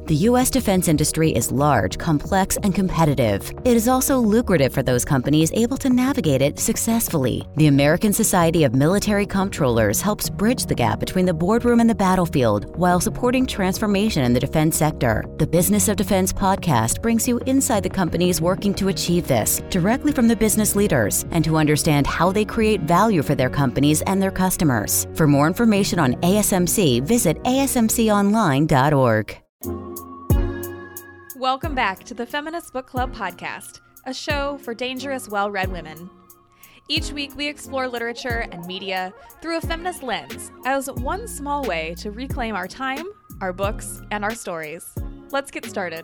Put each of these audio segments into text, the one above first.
The U.S. defense industry is large, complex, and competitive. It is also lucrative for those companies able to navigate it successfully. The American Society of Military Comptrollers helps bridge the gap between the boardroom and the battlefield while supporting transformation in the defense sector. The Business of Defense podcast brings you inside the companies working to achieve this, directly from the business leaders, and to understand how they create value for their companies and their customers. For more information on ASMC, visit asmconline.org. Welcome back to the Feminist Book Club podcast, a show for dangerous, well-read women. Each week, we explore literature and media through a feminist lens as one small way to reclaim our time, our books, and our stories. Let's get started.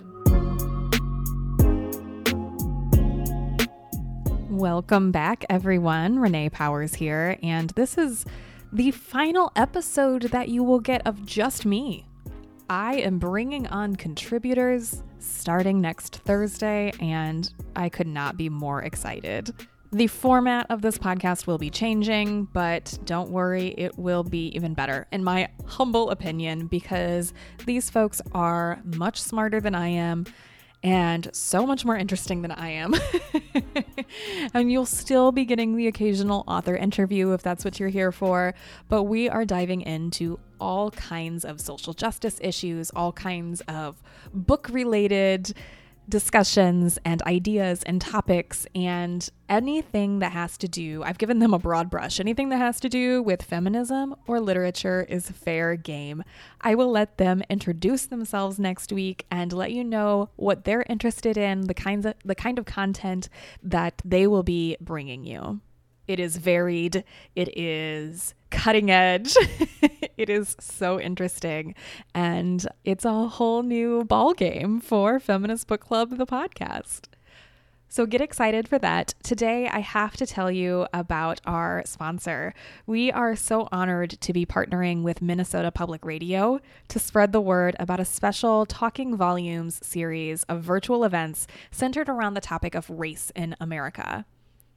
Welcome back, everyone. Renee Powers here, and this is the final episode that you will get of just me. I am bringing on contributors starting next Thursday, and I could not be more excited. The format of this podcast will be changing, but don't worry, it will be even better, in my humble opinion, because these folks are much smarter than I am and so much more interesting than I am. And you'll still be getting the occasional author interview if that's what you're here for, but we are diving into all kinds of social justice issues, all kinds of book-related discussions and ideas and topics, and anything that has to do, I've given them a broad brush, anything that has to do with feminism or literature is fair game. I will let them introduce themselves next week and let you know what they're interested in, the kind of content that they will be bringing you. It is varied. It is cutting edge. It is so interesting. And it's a whole new ball game for Feminist Book Club, the podcast. So get excited for that. Today, I have to tell you about our sponsor. We are so honored to be partnering with Minnesota Public Radio to spread the word about a special Talking Volumes series of virtual events centered around the topic of race in America.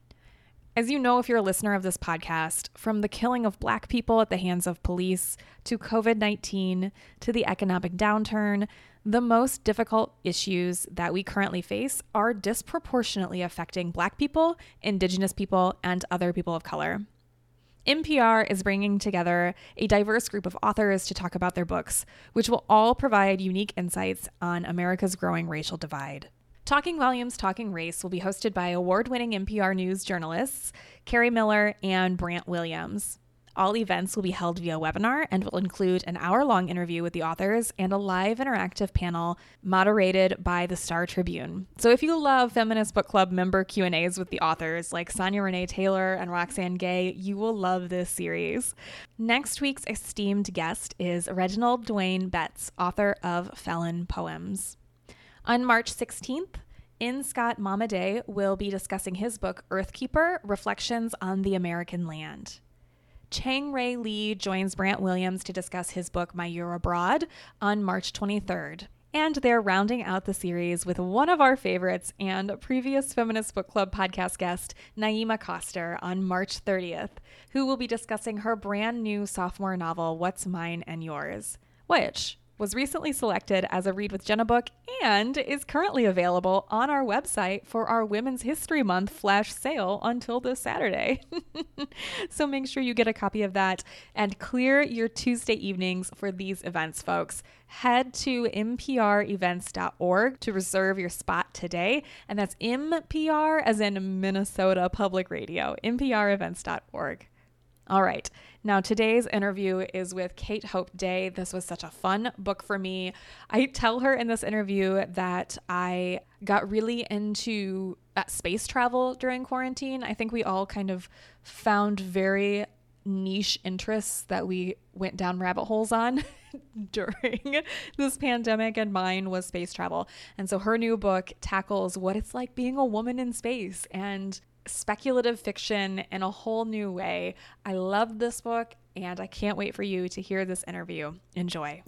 As you know, if you're a listener of this podcast, from the killing of Black people at the hands of police to COVID-19 to the economic downturn, the most difficult issues that we currently face are disproportionately affecting Black people, Indigenous people, and other people of color. NPR is bringing together a diverse group of authors to talk about their books, which will all provide unique insights on America's growing racial divide. Talking Volumes, Talking Race will be hosted by award-winning NPR News journalists Carrie Miller and Brant Williams. All events will be held via webinar and will include an hour-long interview with the authors and a live interactive panel moderated by the Star Tribune. So if you love Feminist Book Club member Q&As with the authors like Sonia Renee Taylor and Roxane Gay, you will love this series. Next week's esteemed guest is Reginald Dwayne Betts, author of Felon Poems. On March 16th, N. Scott Momaday will be discussing his book, Earthkeeper: Reflections on the American Land. Chang Ray Lee joins Brant Williams to discuss his book, My Year Abroad, on March 23rd. And they're rounding out the series with one of our favorites and previous Feminist Book Club podcast guest, Naima Koster, on March 30th, who will be discussing her brand new sophomore novel, What's Mine and Yours, which was recently selected as a Read with Jenna book and is currently available on our website for our Women's History Month flash sale until this Saturday. So make sure you get a copy of that and clear your Tuesday evenings for these events, folks. Head to mprevents.org to reserve your spot today. And that's MPR as in Minnesota Public Radio, mprevents.org. All right. Now, today's interview is with Kate Hope Day. This was such a fun book for me. I tell her in this interview that I got really into space travel during quarantine. I think we all kind of found very niche interests that we went down rabbit holes on during this pandemic, and mine was space travel. And so her new book tackles what it's like being a woman in space and speculative fiction in a whole new way. I loved this book, and I can't wait for you to hear this interview. Enjoy.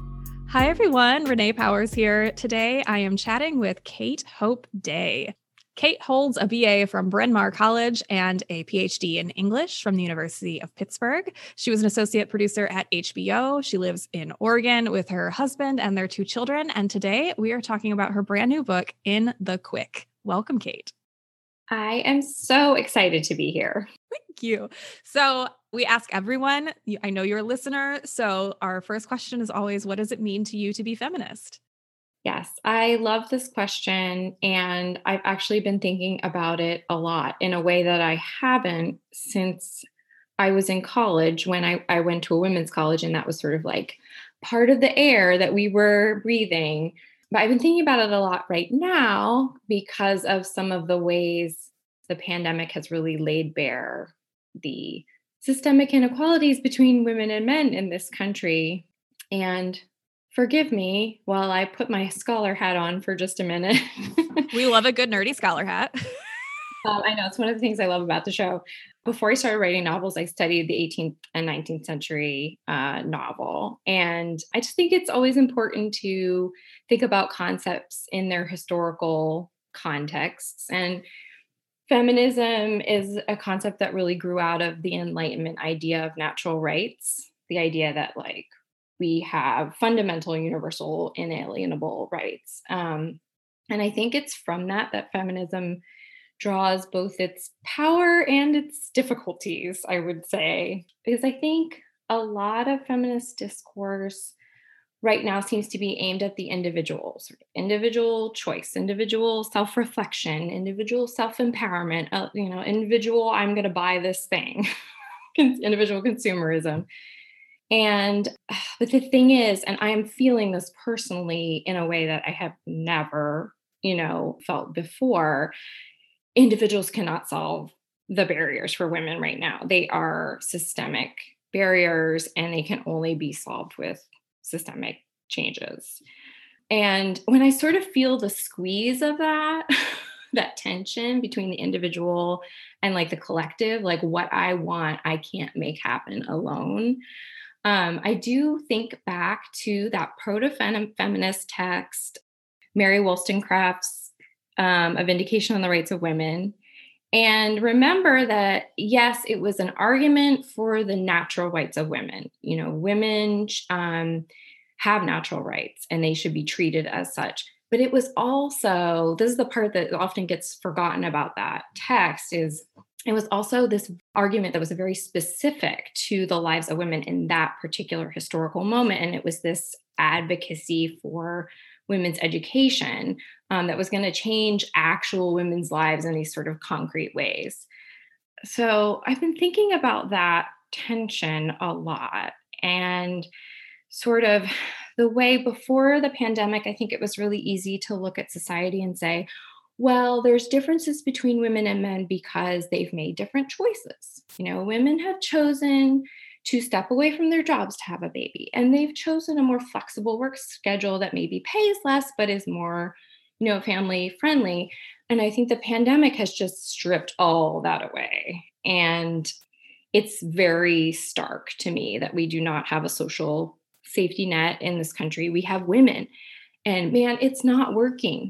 Hi, everyone. Renee Powers here. Today, I am chatting with Kate Hope Day. Kate holds a BA from Bryn Mawr College and a PhD in English from the University of Pittsburgh. She was an associate producer at HBO. She lives in Oregon with her husband and their 2 children. And today we are talking about her brand new book, In the Quick. Welcome, Kate. I am so excited to be here. Thank you. So we ask everyone, I know you're a listener, so our first question is always, what does it mean to you to be feminist? Yes, I love this question. And I've actually been thinking about it a lot in a way that I haven't since I was in college when I went to a women's college. And that was sort of like part of the air that we were breathing. But I've been thinking about it a lot right now because of some of the ways the pandemic has really laid bare the systemic inequalities between women and men in this country. And forgive me while I put my scholar hat on for just a minute. We love a good nerdy scholar hat. I know it's one of the things I love about the show. Before I started writing novels, I studied the 18th and 19th century novel. And I just think it's always important to think about concepts in their historical contexts. And feminism is a concept that really grew out of the Enlightenment idea of natural rights, the idea that like we have fundamental, universal, inalienable rights. And I think it's from that feminism draws both its power and its difficulties, I would say, because I think a lot of feminist discourse right now seems to be aimed at the individual, sort of individual choice, individual self-reflection, individual self-empowerment, individual, I'm going to buy this thing, individual consumerism. And, but the thing is, and I am feeling this personally in a way that I have never, felt before, individuals cannot solve the barriers for women right now. They are systemic barriers and they can only be solved with systemic changes. And when I sort of feel the squeeze of that, that tension between the individual and like the collective, like what I want, I can't make happen alone. I do think back to that proto-feminist text, Mary Wollstonecraft's A Vindication on the Rights of Women. And remember that, yes, it was an argument for the natural rights of women. Women have natural rights and they should be treated as such. But it was also, this is the part that often gets forgotten about that text, is it was also this argument that was very specific to the lives of women in that particular historical moment. And it was this advocacy for women's education that was going to change actual women's lives in these sort of concrete ways. So I've been thinking about that tension a lot, and sort of the way before the pandemic, I think it was really easy to look at society and say, well, there's differences between women and men because they've made different choices. Women have chosen to step away from their jobs to have a baby, and they've chosen a more flexible work schedule that maybe pays less, but is more, family friendly. And I think the pandemic has just stripped all that away. And it's very stark to me that we do not have a social safety net in this country. We have women, and man, it's not working.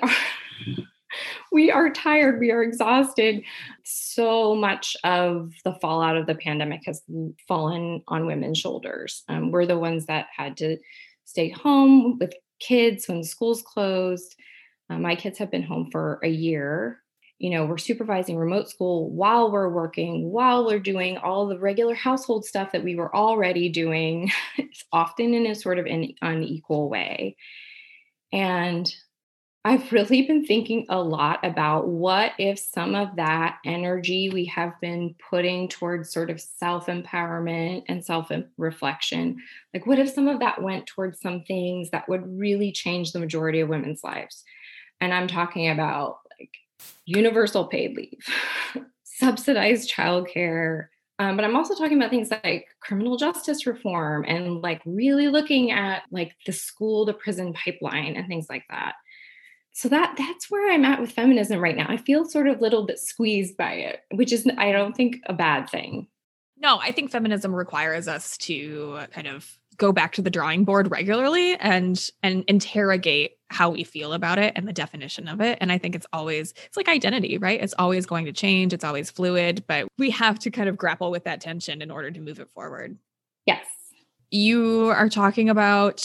We are tired. We are exhausted. So much of the fallout of the pandemic has fallen on women's shoulders. We're the ones that had to stay home with kids when schools closed. My kids have been home for a year. We're supervising remote school while we're working, while we're doing all the regular household stuff that we were already doing, often in a sort of an unequal way. And I've really been thinking a lot about what if some of that energy we have been putting towards sort of self-empowerment and self-reflection, like what if some of that went towards some things that would really change the majority of women's lives? And I'm talking about like universal paid leave, subsidized childcare. But I'm also talking about things like criminal justice reform and like really looking at like the school to prison pipeline and things like that. So that's where I'm at with feminism right now. I feel sort of a little bit squeezed by it, which is, I don't think, a bad thing. No, I think feminism requires us to kind of go back to the drawing board regularly and interrogate how we feel about it and the definition of it. And I think it's like identity, right? It's always going to change. It's always fluid, but we have to kind of grapple with that tension in order to move it forward. Yes. You are talking about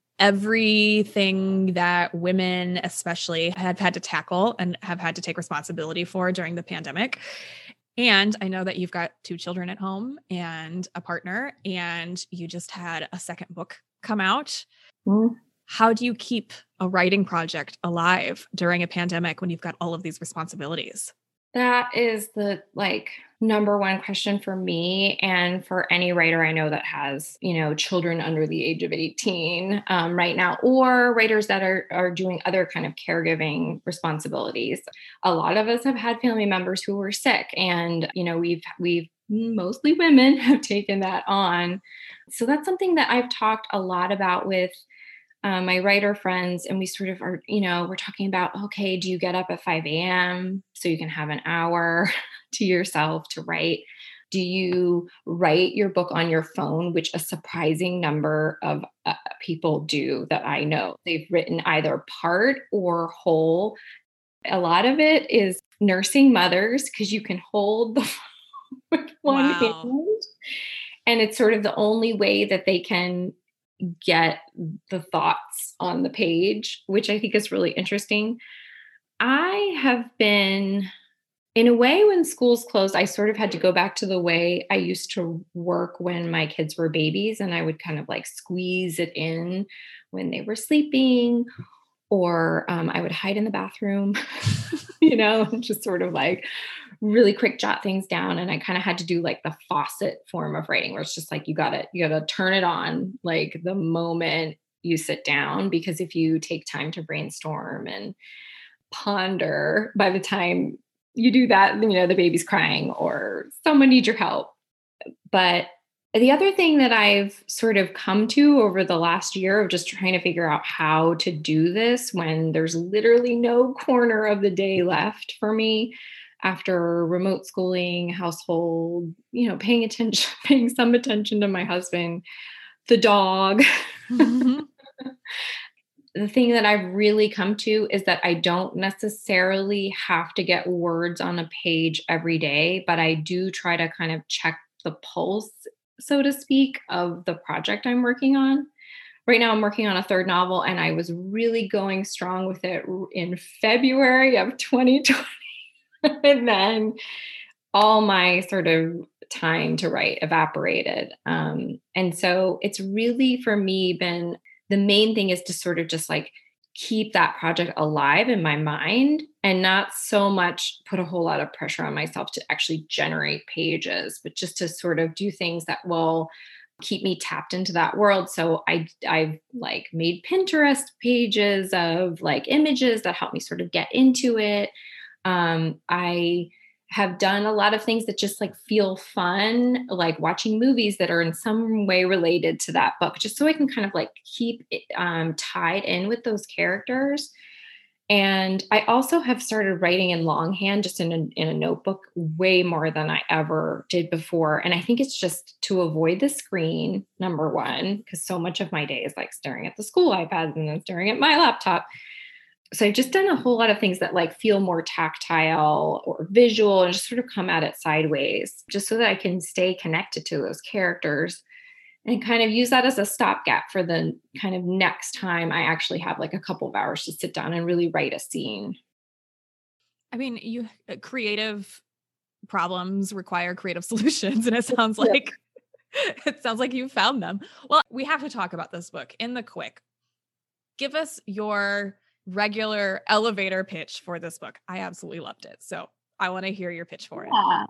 everything that women especially have had to tackle and have had to take responsibility for during the pandemic. And I know that you've got 2 children at home and a partner, and you just had a second book come out. Mm. How do you keep a writing project alive during a pandemic when you've got all of these responsibilities? That is the number one question for me and for any writer I know that has, children under the age of 18 right now, or writers that are doing other kind of caregiving responsibilities. A lot of us have had family members who were sick, and we've mostly women have taken that on. So that's something that I've talked a lot about with my writer friends, and we sort of are, we're talking about, okay, do you get up at 5 a.m. so you can have an hour to yourself to write? Do you write your book on your phone, which a surprising number of people do that I know? They've written either part or whole. A lot of it is nursing mothers because you can hold the phone with one hand. And it's sort of the only way that they can get the thoughts on the page, which I think is really interesting. I have been, in a way, when schools closed, I sort of had to go back to the way I used to work when my kids were babies, and I would kind of squeeze it in when they were sleeping, or I would hide in the bathroom, just sort of really quick jot things down. And I kind of had to do the faucet form of writing, where it's just you gotta turn it on the moment you sit down, because if you take time to brainstorm and ponder, by the time you do that, the baby's crying or someone needs your help. But the other thing that I've sort of come to over the last year of just trying to figure out how to do this when there's literally no corner of the day left for me after remote schooling, household, paying some attention to my husband, the dog. Mm-hmm. The thing that I've really come to is that I don't necessarily have to get words on a page every day, but I do try to kind of check the pulse, so to speak, of the project I'm working on. Right now I'm working on a 3rd novel, and I was really going strong with it in February of 2020. And then all my sort of time to write evaporated. And so it's really, for me, been the main thing is to sort of just keep that project alive in my mind, and not so much put a whole lot of pressure on myself to actually generate pages, but just to sort of do things that will keep me tapped into that world. So I've made Pinterest pages of images that help me sort of get into it. I have done a lot of things that just feel fun, like watching movies that are in some way related to that book, just so I can kind of keep it tied in with those characters. And I also have started writing in longhand, just in a notebook, way more than I ever did before. And I think it's just to avoid the screen, number one, because so much of my day is staring at the school iPad and then staring at my laptop. So I've just done a whole lot of things that feel more tactile or visual, and just sort of come at it sideways, just so that I can stay connected to those characters and kind of use that as a stopgap for the kind of next time I actually have a couple of hours to sit down and really write a scene. I mean, creative problems require creative solutions, and it sounds like you found them. Well, we have to talk about this book in the quick. Give us your regular elevator pitch for this book. I absolutely loved it. So I want to hear your pitch for it.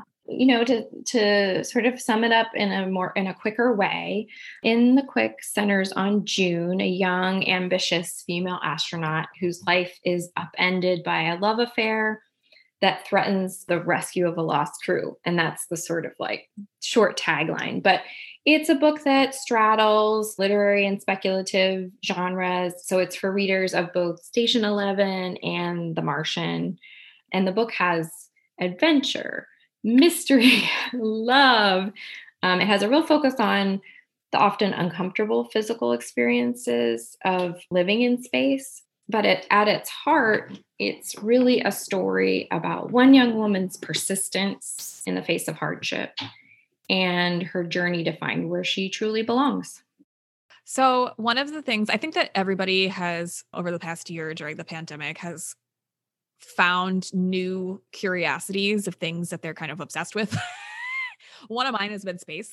To sort of sum it up in a quicker way, In the Quick centers on June, a young, ambitious female astronaut whose life is upended by a love affair that threatens the rescue of a lost crew. And that's the sort of short tagline. But it's a book that straddles literary and speculative genres. So it's for readers of both Station 11 and The Martian. And the book has adventure, mystery, love. It has a real focus on the often uncomfortable physical experiences of living in space. But at its heart, it's really a story about one young woman's persistence in the face of hardship and her journey to find where she truly belongs. So, one of the things I think that everybody has over the past year during the pandemic has found new curiosities of things that they're kind of obsessed with. One of mine has been space.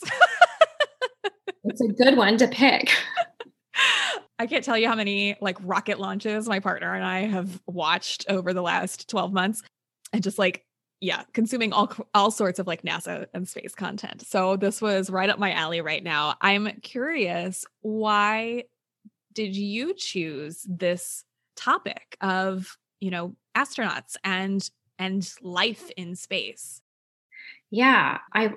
It's a good one to pick. I can't tell you how many like rocket launches my partner and I have watched over the last 12 months and just like, yeah, consuming all sorts of like NASA and space content. So this was right up my alley right now. I'm curious, why did you choose this topic of, astronauts and life in space? Yeah,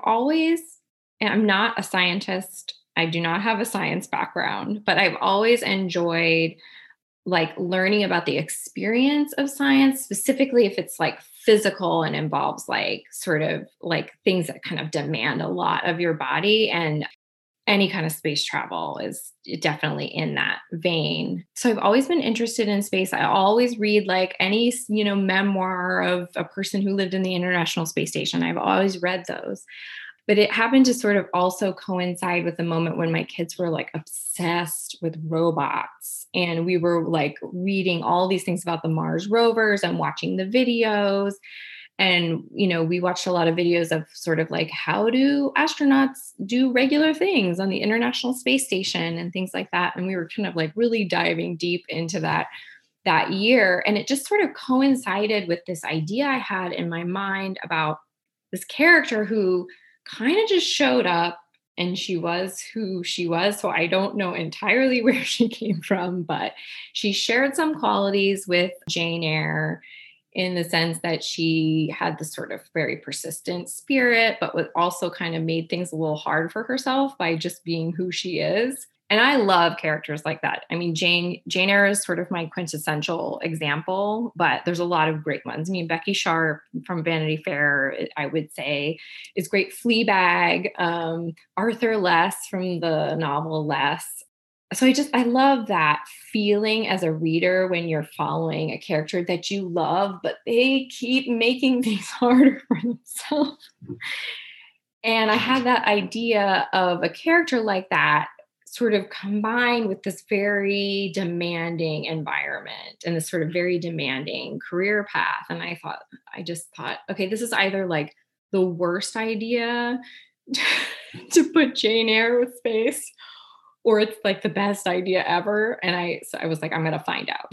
I'm not a scientist. I do not have a science background, but I've always enjoyed like learning about the experience of science, specifically if it's like physical and involves like sort of like things that kind of demand a lot of your body. And any kind of space travel is definitely in that vein. So I've always been interested in space. I always read like any, memoir of a person who lived in the International Space Station. I've always read those. But it happened to sort of also coincide with the moment when my kids were like obsessed with robots. And we were like reading all these things about the Mars rovers and watching the videos. And, we watched a lot of videos of sort of like how do astronauts do regular things on the International Space Station and things like that. And we were kind of like really diving deep into that year. And it just sort of coincided with this idea I had in my mind about this character who kind of just showed up and she was who she was. So I don't know entirely where she came from, but she shared some qualities with Jane Eyre in the sense that she had this sort of very persistent spirit, but was also kind of made things a little hard for herself by just being who she is. And I love characters like that. I mean, Jane Eyre is sort of my quintessential example, but there's a lot of great ones. I mean, Becky Sharp from Vanity Fair, I would say, is great. Fleabag, Arthur Less from the novel Less. So I love that feeling as a reader when you're following a character that you love, but they keep making things harder for themselves. And I had that idea of a character like that sort of combined with this very demanding environment and this sort of very demanding career path. And I just thought, okay, this is either like the worst idea to put Jane Eyre with space, or it's like the best idea ever. And so I was like, I'm going to find out.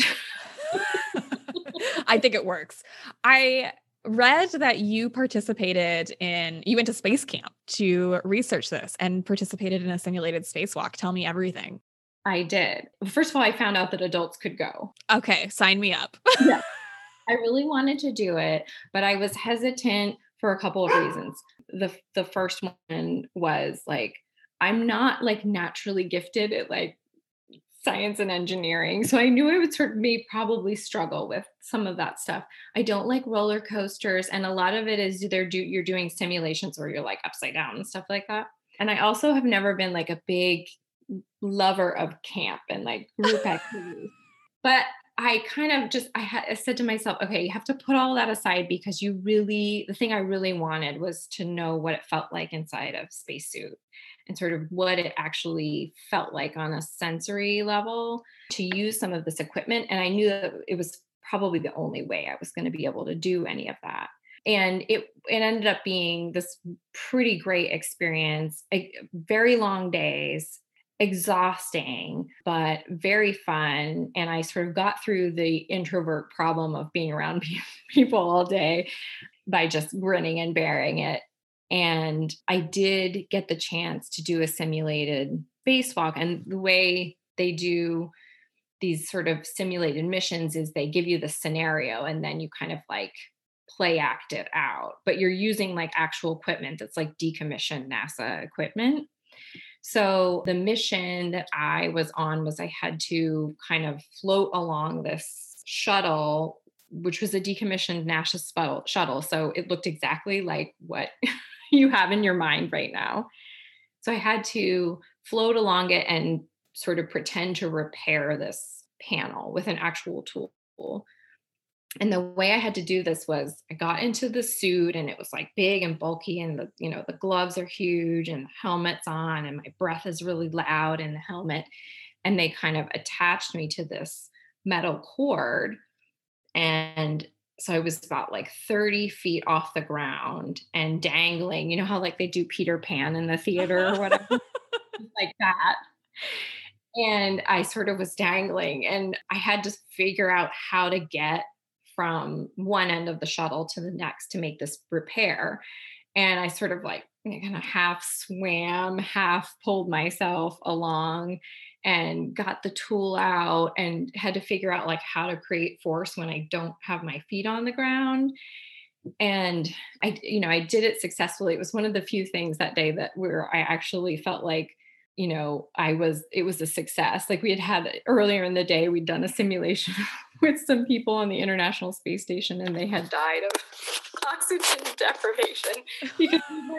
I think it works. I read that you went to space camp to research this and participated in a simulated spacewalk. Tell me everything. I did. First of all, I found out that adults could go. Okay, sign me up. Yeah. I really wanted to do it, but I was hesitant for a couple of reasons. The first one was like, I'm not like naturally gifted at like science and engineering. So I knew I would probably struggle with some of that stuff. I don't like roller coasters. And a lot of it is you're doing simulations where you're like upside down and stuff like that. And I also have never been like a big lover of camp and like group activities. But I said to myself, okay, you have to put all that aside because the thing I really wanted was to know what it felt like inside of spacesuit and sort of what it actually felt like on a sensory level to use some of this equipment. And I knew that it was probably the only way I was going to be able to do any of that. And it ended up being this pretty great experience, very long days, exhausting, but very fun. And I sort of got through the introvert problem of being around people all day by just grinning and bearing it. And I did get the chance to do a simulated spacewalk. And the way they do these sort of simulated missions is they give you the scenario and then you kind of like play act it out. But you're using like actual equipment that's like decommissioned NASA equipment. So the mission that I was on was I had to kind of float along this shuttle, which was a decommissioned NASA shuttle. So it looked exactly like what you have in your mind right now. So I had to float along it and sort of pretend to repair this panel with an actual tool. And the way I had to do this was I got into the suit and it was like big and bulky and the gloves are huge and the helmet's on and my breath is really loud in the helmet. And they kind of attached me to this metal cord. And so I was about like 30 feet off the ground and dangling, you know how like they do Peter Pan in the theater or whatever, like that. And I sort of was dangling and I had to figure out how to get from one end of the shuttle to the next to make this repair. And I sort of like kind of half swam, half pulled myself along and got the tool out and had to figure out like how to create force when I don't have my feet on the ground. And I did it successfully. It was one of the few things that day where I actually felt like, it was a success. Like we had earlier in the day, we'd done a simulation with some people on the International Space Station and they had died of oxygen deprivation because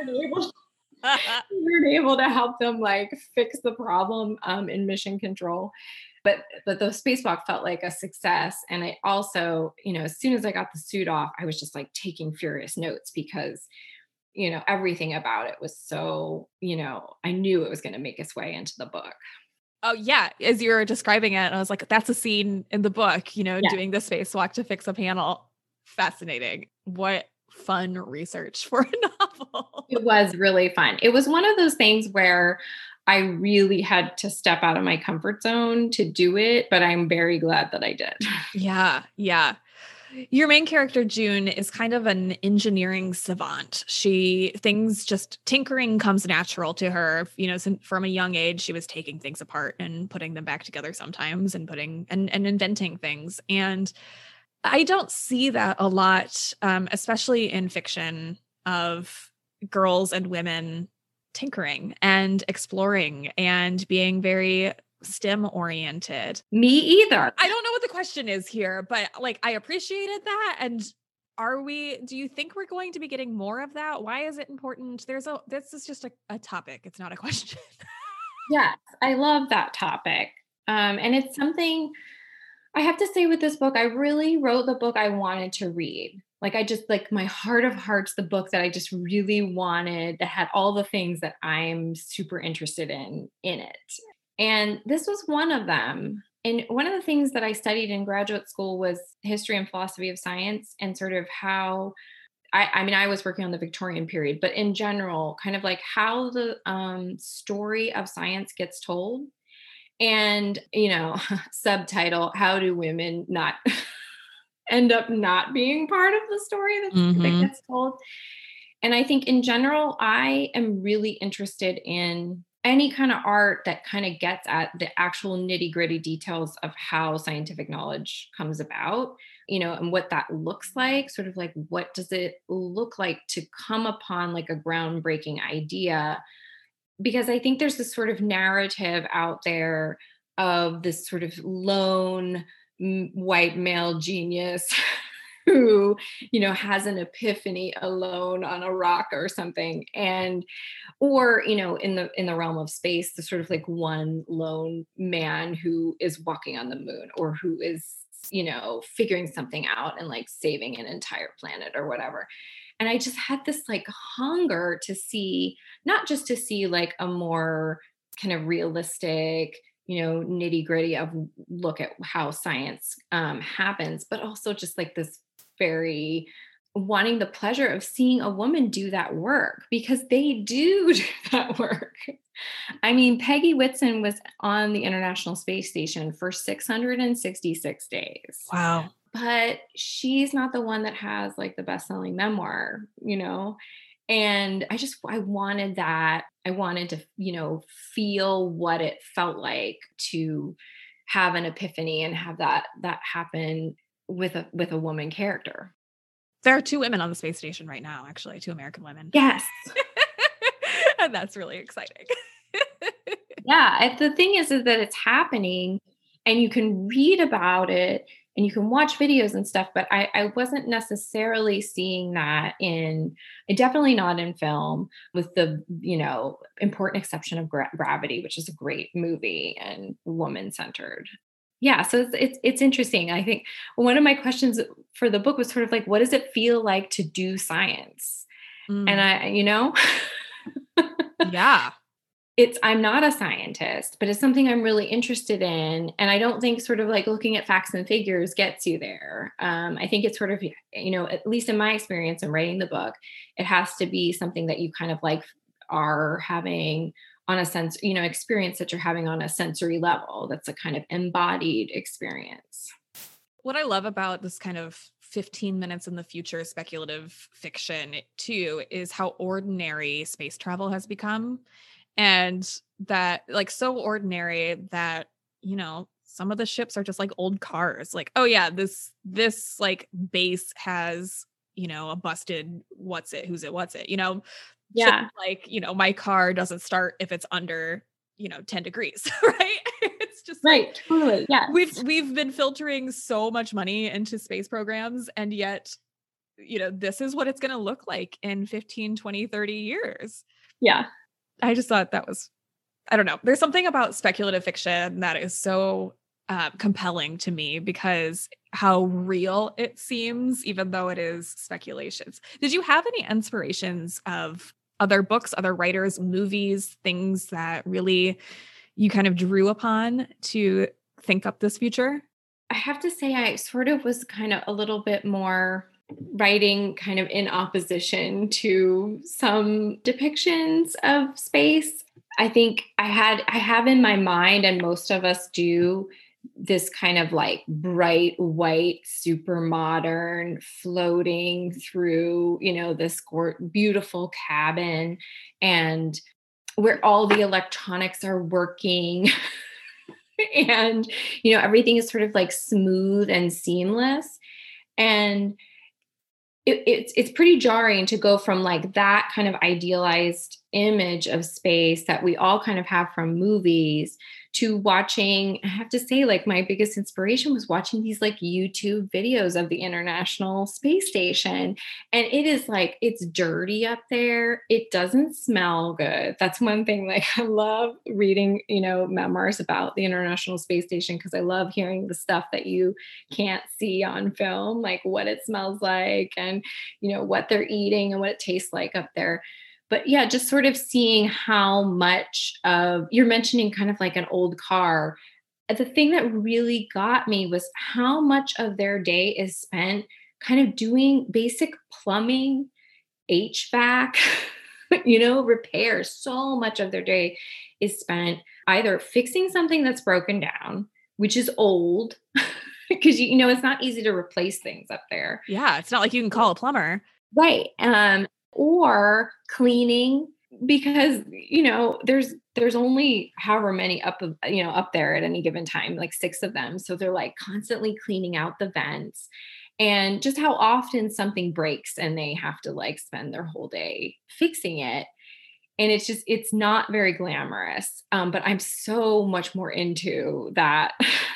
we weren't able to help them like fix the problem in mission control. But the spacewalk felt like a success. And I also, as soon as I got the suit off, I was just like taking furious notes because everything about it was so, I knew it was going to make its way into the book. Oh yeah. As you were describing it, I was like, that's a scene in the book, doing the spacewalk to fix a panel. Fascinating. What fun research for a novel. It was really fun. It was one of those things where I really had to step out of my comfort zone to do it, but I'm very glad that I did. Yeah. Yeah. Your main character, June, is kind of an engineering savant. Tinkering comes natural to her. From a young age, she was taking things apart and putting them back together sometimes and inventing things. And I don't see that a lot, especially in fiction, of girls and women tinkering and exploring and being very STEM oriented. Me either. I don't know what the question is here, but like I appreciated that. And do you think we're going to be getting more of that? Why is it important? This is just a topic. It's not a question. Yes, I love that topic. And it's something I have to say with this book, I really wrote the book I wanted to read. Like my heart of hearts, the book that I just really wanted that had all the things that I'm super interested in it. And this was one of them. And one of the things that I studied in graduate school was history and philosophy of science and sort of how, I was working on the Victorian period, but in general, kind of like how the story of science gets told. And, subtitle, how do women not end up not being part of the story that gets told? And I think in general, I am really interested in any kind of art that kind of gets at the actual nitty gritty details of how scientific knowledge comes about, and what that looks like, sort of like, what does it look like to come upon like a groundbreaking idea? Because I think there's this sort of narrative out there of this sort of lone white male genius who, has an epiphany alone on a rock or something. Or in the realm of space, the sort of like one lone man who is walking on the moon or who is, figuring something out and like saving an entire planet or whatever. And I just had this like hunger to see, not just to see like a more kind of realistic, nitty gritty of look at how science happens, but also just like this very wanting the pleasure of seeing a woman do that work, because they do that work. I mean, Peggy Whitson was on the International Space Station for 666 days. Wow. But she's not the one that has like the best-selling memoir, and I wanted that. I wanted to, feel what it felt like to have an epiphany and have that happen with a woman character. There are 2 women on the space station right now, actually, 2 American women. Yes. And that's really exciting. Yeah. The thing is that it's happening and you can read about it and you can watch videos and stuff, but I wasn't necessarily seeing that definitely not in film, with the, important exception of Gravity, which is a great movie and woman-centered. Yeah, so it's interesting. I think one of my questions for the book was sort of like, what does it feel like to do science? And Mm. I Yeah. I'm not a scientist, but it's something I'm really interested in. And I don't think sort of like looking at facts and figures gets you there. I think it's sort of, at least in my experience in writing the book, it has to be something that you kind of like are having on a sense, experience that you're having on a sensory level. That's a kind of embodied experience. What I love about this kind of 15 minutes in the future speculative fiction too is how ordinary space travel has become. And that like so ordinary that, some of the ships are just like old cars. Like, oh yeah, this like base has, a busted who's it, what's it, just Yeah. like, my car doesn't start if it's under, 10 degrees, right? It's just like Right. Totally. Yeah. we've been filtering so much money into space programs, and yet, this is what it's going to look like in 15, 20, 30 years. Yeah. I just thought that was, I don't know. There's something about speculative fiction that is so compelling to me because how real it seems, even though it is speculations. Did you have any inspirations of other books, other writers, movies, things that really you kind of drew upon to think up this future? I have to say, I sort of was kind of a little bit more writing kind of in opposition to some depictions of space. I think I have in my mind, and most of us do, this kind of like bright white, super modern, floating through, this beautiful cabin, and where all the electronics are working. And, everything is sort of like smooth and seamless. And it's pretty jarring to go from like that kind of idealized image of space that we all kind of have from movies to watching. I have to say, like, my biggest inspiration was watching these like YouTube videos of the International Space Station. And it is like, it's dirty up there. It doesn't smell good. That's one thing. Like, I love reading, memoirs about the International Space Station because I love hearing the stuff that you can't see on film, like what it smells like and, what they're eating and what it tastes like up there. But yeah, just sort of seeing how much of, you're mentioning kind of like an old car. The thing that really got me was how much of their day is spent kind of doing basic plumbing, HVAC, repairs. So much of their day is spent either fixing something that's broken down, which is old, because, it's not easy to replace things up there. Yeah, it's not like you can call a plumber. Right. Or cleaning, because there's only however many up there at any given time, like 6 of them, so they're like constantly cleaning out the vents, and just how often something breaks and they have to like spend their whole day fixing it. And it's not very glamorous, but I'm so much more into that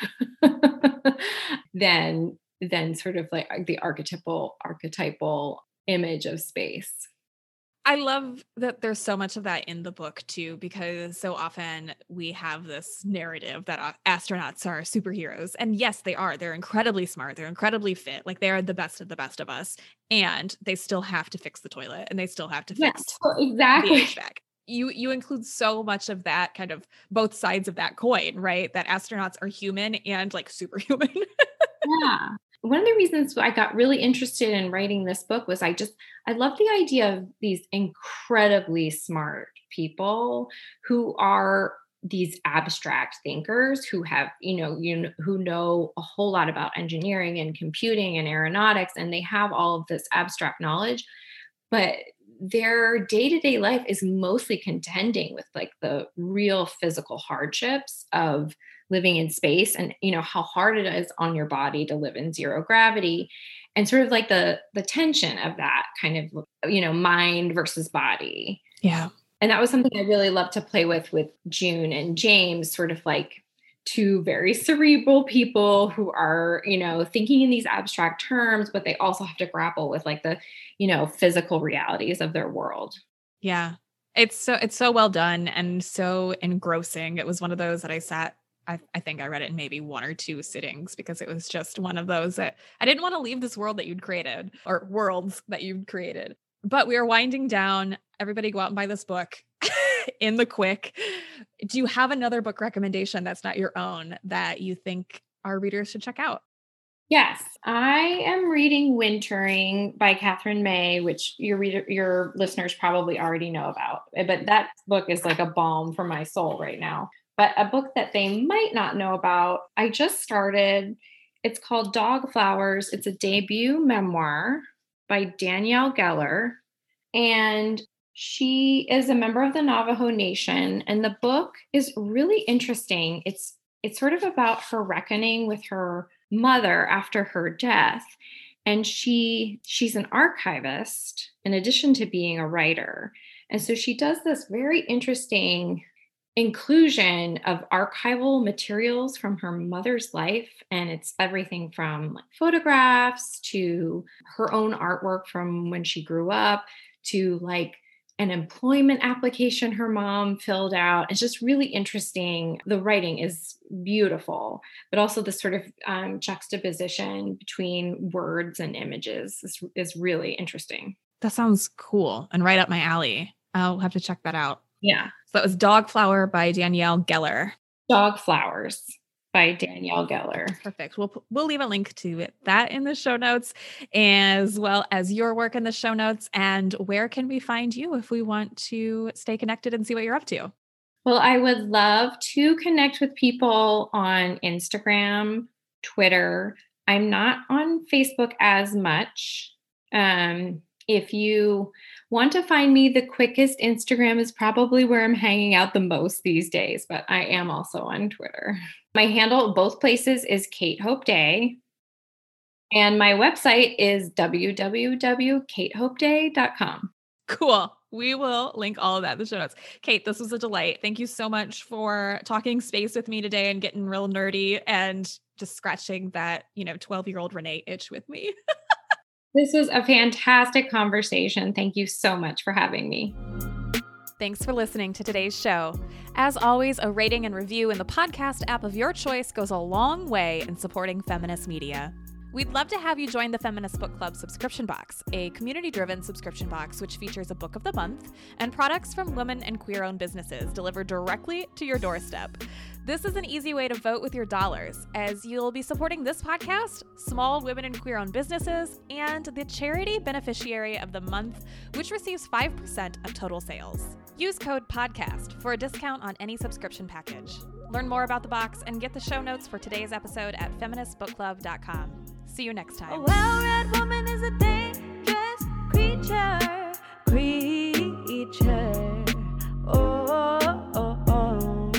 than sort of like the archetypal image of space. I love that there's so much of that in the book too, because so often we have this narrative that astronauts are superheroes. And yes, they are. They're incredibly smart. They're incredibly fit. Like they are the best of the best of us. And they still have to fix the toilet and they still have to fix exactly. the HVAC. You include so much of that, kind of both sides of that coin, right? That astronauts are human and like superhuman. Yeah. One of the reasons I got really interested in writing this book was I love the idea of these incredibly smart people who are these abstract thinkers who have, who know a whole lot about engineering and computing and aeronautics, and they have all of this abstract knowledge, but their day-to-day life is mostly contending with like the real physical hardships of living in space, and how hard it is on your body to live in zero gravity, and sort of like the tension of that kind of mind versus body. Yeah. And that was something I really loved to play with June and James, sort of like two very cerebral people who are thinking in these abstract terms, but they also have to grapple with like the physical realities of their world. Yeah. It's so well done and so engrossing. It was one of those that I sat I think I read it in maybe 1 or 2 sittings because it was just one of those that I didn't want to leave this world that you'd created, or worlds that you'd created. But we are winding down. Everybody go out and buy this book in the quick. Do you have another book recommendation that's not your own that you think our readers should check out? Yes, I am reading Wintering by Catherine May, which your listeners probably already know about. But that book is like a balm for my soul right now. But a book that they might not know about, I just started. It's called Dog Flowers. It's a debut memoir by Danielle Geller. And she is a member of the Navajo Nation. And the book is really interesting. It's sort of about her reckoning with her mother after her death. And she's an archivist in addition to being a writer. And so she does this very interesting inclusion of archival materials from her mother's life. And it's everything from like photographs to her own artwork from when she grew up to like an employment application her mom filled out. It's just really interesting. The writing is beautiful, but also the sort of juxtaposition between words and images is really interesting. That sounds cool and right up my alley. I'll have to check that out. Yeah. So that was Dog Flower by Danielle Geller. Dog Flowers by Danielle Geller. Perfect. We'll leave a link to that in the show notes, as well as your work in the show notes. And where can we find you if we want to stay connected and see what you're up to? Well, I would love to connect with people on Instagram, Twitter. I'm not on Facebook as much. If you want to find me, the quickest Instagram is probably where I'm hanging out the most these days, but I am also on Twitter. My handle both places is Kate Hope Day. And my website is www.katehopeday.com. Cool. We will link all of that in the show notes. Kate, this was a delight. Thank you so much for talking space with me today and getting real nerdy and just scratching that, 12-year-old Renee itch with me. This was a fantastic conversation. Thank you so much for having me. Thanks for listening to today's show. As always, a rating and review in the podcast app of your choice goes a long way in supporting feminist media. We'd love to have you join the Feminist Book Club subscription box, a community-driven subscription box which features a book of the month and products from women and queer-owned businesses delivered directly to your doorstep. This is an easy way to vote with your dollars, as you'll be supporting this podcast, small women and queer-owned businesses, and the charity beneficiary of the month, which receives 5% of total sales. Use code PODCAST for a discount on any subscription package. Learn more about the box and get the show notes for today's episode at feministbookclub.com. See you next time. A well-read woman is a dangerous creature. Oh, oh, oh.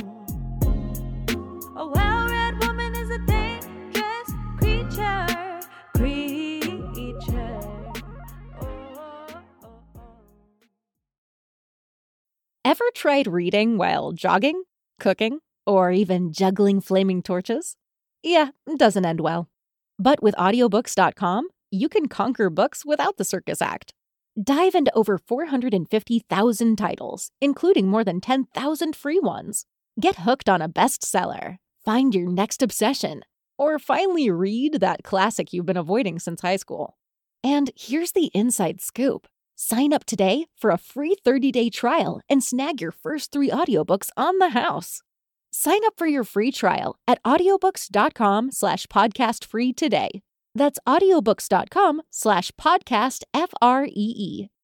A well-read woman is a dangerous creature. Oh, oh, oh. Ever tried reading while jogging, cooking, or even juggling flaming torches? Yeah, it doesn't end well. But with audiobooks.com, you can conquer books without the circus act. Dive into over 450,000 titles, including more than 10,000 free ones. Get hooked on a bestseller, find your next obsession, or finally read that classic you've been avoiding since high school. And here's the inside scoop. Sign up today for a free 30-day trial and snag your first 3 audiobooks on the house. Sign up for your free trial at audiobooks.com/podcastfree today. That's audiobooks.com/podcastfree.